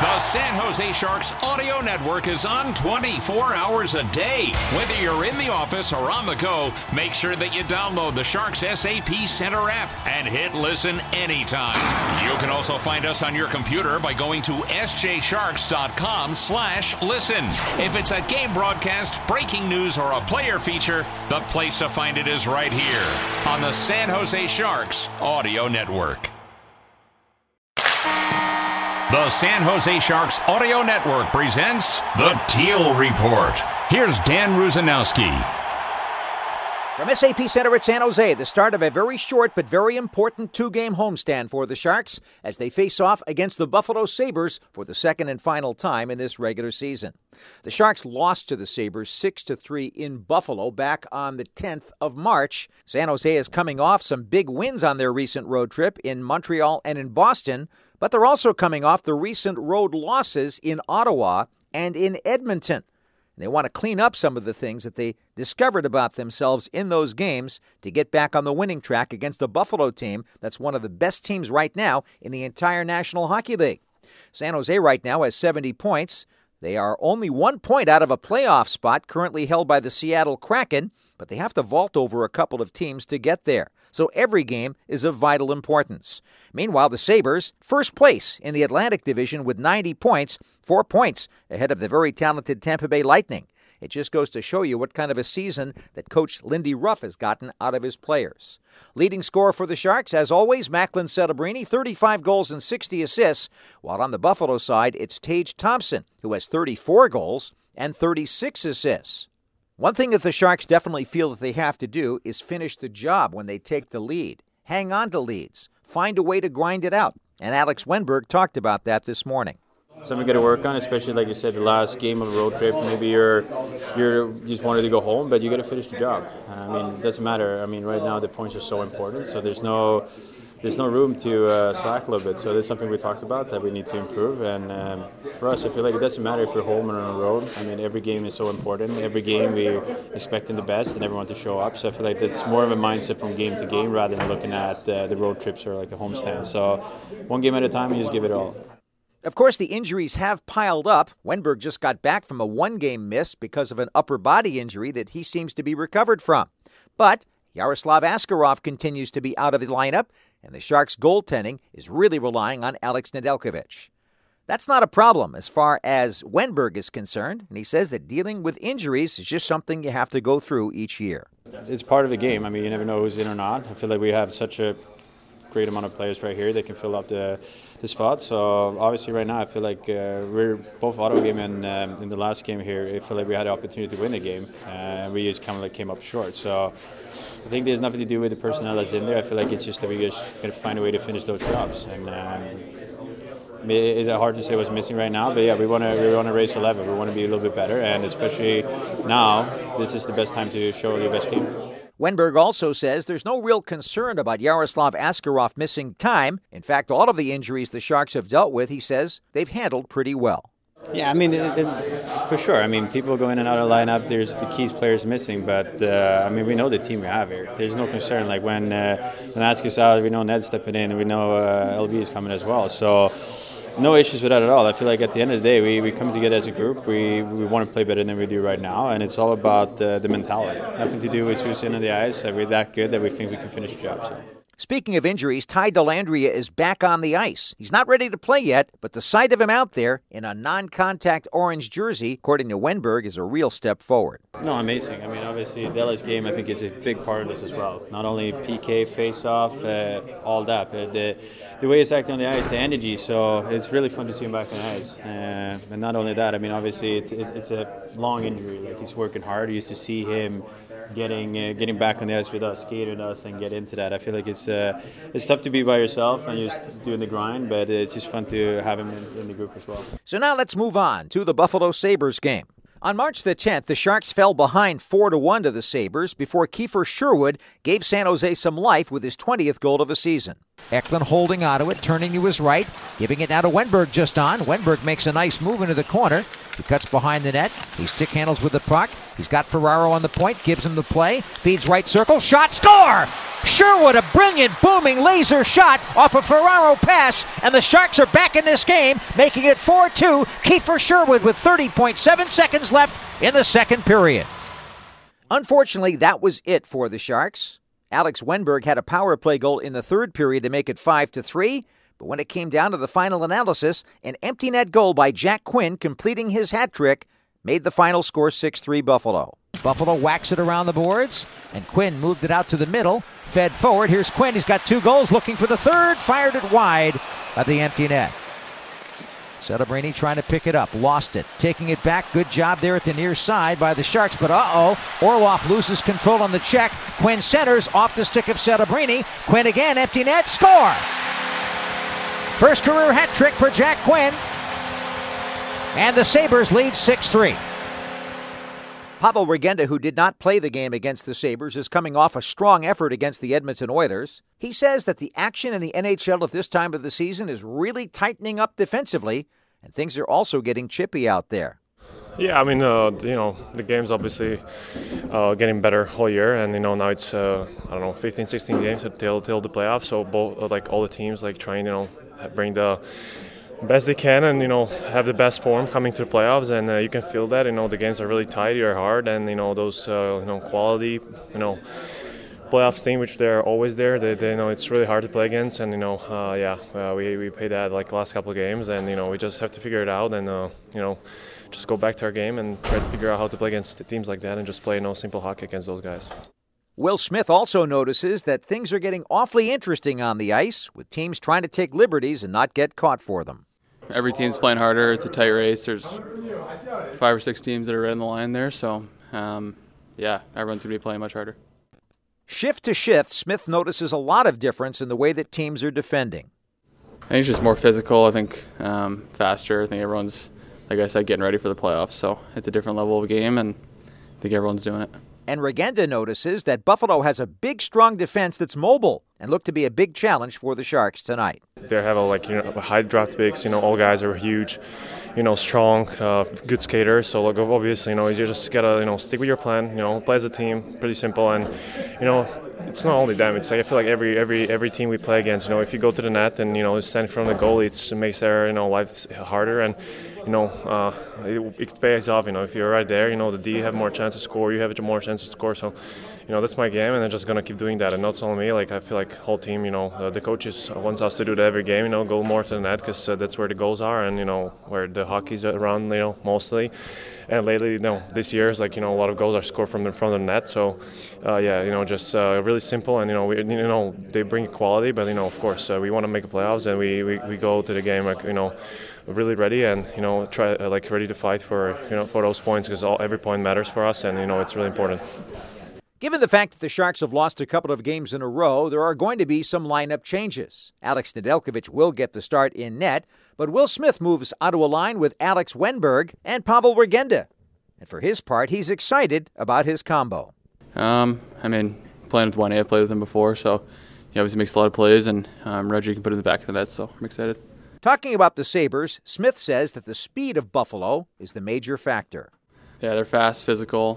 The San Jose Sharks audio network is on 24 hours a day. Whether you're in the office or on the go, make sure that you download the Sharks SAP Center app and hit listen anytime. You can also find us on your computer by going to sjsharks.com/listen. If it's a game broadcast, breaking news, or a player feature, the place to find it is right here on the San Jose Sharks audio network. The San Jose Sharks Audio Network presents The Teal Report. Here's Dan Rusanowski. From SAP Center at San Jose, the start of a very short but very important two-game homestand for the Sharks as they face off against the Buffalo Sabres for the second and final time in this regular season. The Sharks lost to the Sabres 6-3 in Buffalo back on the 10th of March. San Jose is coming off some big wins on their recent road trip in Montreal and in Boston, but they're also coming off the recent road losses in Ottawa and in Edmonton. And they want to clean up some of the things that they discovered about themselves in those games to get back on the winning track against a Buffalo team that's one of the best teams right now in the entire National Hockey League. San Jose right now has 70 points. They are only 1 point out of a playoff spot currently held by the Seattle Kraken, but they have to vault over a couple of teams to get there. So every game is of vital importance. Meanwhile, the Sabres, first place in the Atlantic Division with 90 points, 4 points ahead of the very talented Tampa Bay Lightning. It just goes to show you what kind of a season that Coach Lindy Ruff has gotten out of his players. Leading scorer for the Sharks, as always, Macklin Celebrini, 35 goals and 60 assists, while on the Buffalo side, it's Tage Thompson, who has 34 goals and 36 assists. One thing that the Sharks definitely feel that they have to do is finish the job when they take the lead. Hang on to leads. Find a way to grind it out. And Alex Wennberg talked about that this morning. Something we got to work on, especially like you said, the last game of a road trip. Maybe you just wanted to go home, but you got to finish the job. I mean, it doesn't matter. I mean, right now the points are so important, so there's no room to slack a little bit. So that's something we talked about that we need to improve. And for us, I feel like it doesn't matter if we're home or on the road. I mean, every game is so important. Every game we're expecting the best and everyone to show up. So I feel like that's more of a mindset from game to game rather than looking at the road trips or like the homestand. So one game at a time, you just give it all. Of course, the injuries have piled up. Wennberg just got back from a one-game miss because of an upper body injury that he seems to be recovered from. But Yaroslav Askarov continues to be out of the lineup, and the Sharks' goaltending is really relying on Alex Nedeljkovic. That's not a problem as far as Wennberg is concerned, and he says that dealing with injuries is just something you have to go through each year. It's part of the game. I mean, you never know who's in or not. I feel like we have such a great amount of players right here that can fill up the spot. So obviously right now I feel like we're both Ottawa game and in the last game here, I feel like we had the opportunity to win the game and we just kind of like came up short. So I think there's nothing to do with the personnel that's in there. I feel like it's just that we just got to find a way to finish those jobs. And it's hard to say what's missing right now, but yeah, we want to raise the level. We want to be a little bit better, and especially now, this is the best time to show your best game. Wennberg also says there's no real concern about Yaroslav Askarov missing time. In fact, all of the injuries the Sharks have dealt with, he says, they've handled pretty well. Yeah, I mean, for sure. I mean, people go in and out of the lineup, there's the key players missing, but I mean, we know the team we have here. There's no concern. Like when Ask is out, we know Ned's stepping in, and we know LB is coming as well. So no issues with that at all. I feel like at the end of the day, we come together as a group. We want to play better than we do right now, and it's all about the mentality. Nothing to do with who's in on the ice. We're that good that we think we can finish the job. So. Speaking of injuries, Ty Dellandrea is back on the ice. He's not ready to play yet, but the sight of him out there in a non-contact orange jersey, according to Wennberg, is a real step forward. No, amazing. I mean, obviously, Della's game, I think, is a big part of this as well. Not only PK, face-off, all that, but the way he's acting on the ice, the energy, so it's really fun to see him back on the ice. And not only that, I mean, obviously, it's a long injury. Like, he's working hard. You used to see him getting back on the ice with us, skating us, and get into that. I feel like it's tough to be by yourself and just doing the grind, but it's just fun to have him in the group as well. So now let's move on to the Buffalo Sabres game. On March the 10th, the Sharks fell behind 4-1 to the Sabres before Kiefer Sherwood gave San Jose some life with his 20th goal of the season. Eklund holding onto it, turning to his right, giving it now to Wennberg just on. Wennberg makes a nice move into the corner. He cuts behind the net. He stick handles with the puck. He's got Ferraro on the point, gives him the play, feeds right circle, shot, score! Sherwood, a brilliant, booming laser shot off a Ferraro pass, and the Sharks are back in this game, making it 4-2. Kiefer Sherwood with 30.7 seconds left in the second period. Unfortunately, that was it for the Sharks. Alex Wenberg had a power play goal in the third period to make it 5-3, but when it came down to the final analysis, an empty net goal by Jack Quinn completing his hat trick made the final score 6-3 Buffalo. Buffalo whacks it around the boards, and Quinn moved it out to the middle, fed forward. Here's Quinn. He's got 2 goals, looking for the third, fired it wide at the empty net. Celebrini trying to pick it up, lost it, taking it back. Good job there at the near side by the Sharks, but Orlov loses control on the check. Quinn centers off the stick of Celebrini. Quinn again, empty net, score! First career hat trick for Jack Quinn, and the Sabres lead 6-3. Pavel Regenda, who did not play the game against the Sabres, is coming off a strong effort against the Edmonton Oilers. He says that the action in the NHL at this time of the season is really tightening up defensively, and things are also getting chippy out there. Yeah, I mean, the game's obviously getting better all year, and now it's 15, 16 games till the playoffs. So both all the teams trying bring the best they can and have the best form coming to the playoffs, and you can feel that the games are really tight, are hard, and those quality playoff team, which they're always there, they know it's really hard to play against, and we played that last couple of games, and we just have to figure it out, and just go back to our game and try to figure out how to play against teams like that and just play simple hockey against those guys. Will Smith also notices that things are getting awfully interesting on the ice, with teams trying to take liberties and not get caught for them. Every team's playing harder. It's a tight race. There's 5 or 6 teams that are right on the line there, so everyone's going to be playing much harder. Shift to shift, Smith notices a lot of difference in the way that teams are defending. I think it's just more physical. I think faster. I think everyone's, like I said, getting ready for the playoffs, so it's a different level of game, and I think everyone's doing it. And Regenda notices that Buffalo has a big, strong defense that's mobile and looked to be a big challenge for the Sharks tonight. They have a high draft picks. All guys are huge, strong, good skaters. So obviously, you just gotta stick with your plan. Play as a team, pretty simple. And it's not only them. It's I feel like every team we play against. If you go to the net and stand in front of the goal, it makes their life harder, and it pays off. If you're right there, the D have more chance to score. You have more chance to score. So that's my game, and I'm just gonna keep doing that. And not only me. I feel like whole team. The coaches wants us to do that every game. Go more to the net because that's where the goals are, and where the hockey's around. Mostly. And lately, this year is a lot of goals are scored from the front of the net. So, just really simple. And they bring quality, but of course, we want to make the playoffs, and we go to the game really ready, and try ready to fight for for those points, because every point matters for us, and it's really important. Given the fact that the Sharks have lost a couple of games in a row, there are going to be some lineup changes. Alex Nedeljkovic will get the start in net, but Will Smith moves out of a line with Alex Wenberg and Pavel Regenda. And for his part, he's excited about his combo. Playing with 1A, I've played with him before, so he obviously makes a lot of plays, and Reggie can put it in the back of the net, so I'm excited. Talking about the Sabres, Smith says that the speed of Buffalo is the major factor. Yeah, they're fast, physical.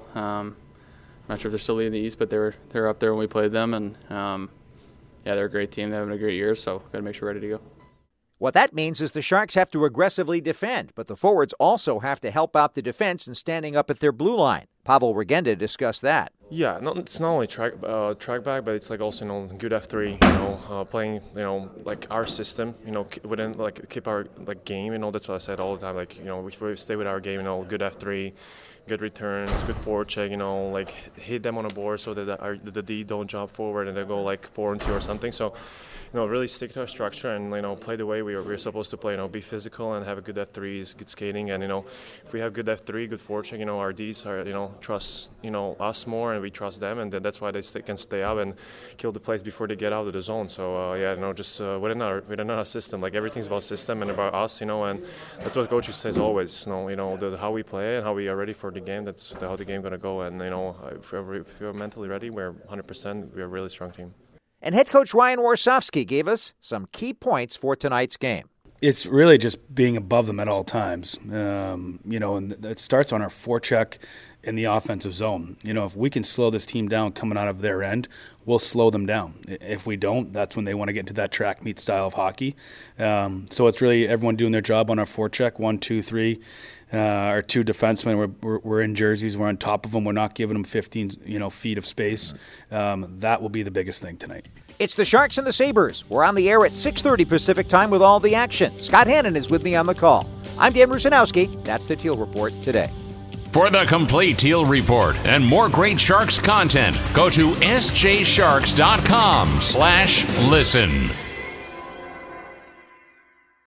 I'm not sure if they're still leading the East, but they were up there when we played them, and they're a great team. They're having a great year, so got to make sure we're ready to go. What that means is the Sharks have to aggressively defend, but the forwards also have to help out the defense in standing up at their blue line. Pavel Regenda discussed that. Yeah, it's not only track back, but it's also good F3. Playing our system. Within keep our game. That's what I said all the time. We stay with our game. Good F3. Good returns, good forecheck, hit them on a board so that the D don't jump forward and they go 4-2 or something. So, really stick to our structure and play the way we're supposed to play. Be physical and have a good F3s, good skating, and if we have good F3, good forecheck, our Ds are trust us more and we trust them, and that's why they can stay up and kill the plays before they get out of the zone. So just within our system, everything's about system and about us, and that's what coaches says always. How we play and how we are ready for the game. That's how the game going to go. And if we're mentally ready, we're 100%. We're a really strong team. And head coach Ryan Warsofsky gave us some key points for tonight's game. It's really just being above them at all times. And it starts on our forecheck in the offensive zone. If we can slow this team down coming out of their end, we'll slow them down. If we don't, that's when they want to get into that track meet style of hockey. So it's really everyone doing their job on our forecheck, 1, 2, 3. Our 2 defensemen, we're in jerseys. We're on top of them. We're not giving them 15 feet of space. That will be the biggest thing tonight. It's the Sharks and the Sabres. We're on the air at 6:30 Pacific time with all the action. Scott Hannon is with me on the call. I'm Dan Rusanowski. That's the Teal Report today. For the complete Teal Report and more great Sharks content, go to sjsharks.com/listen.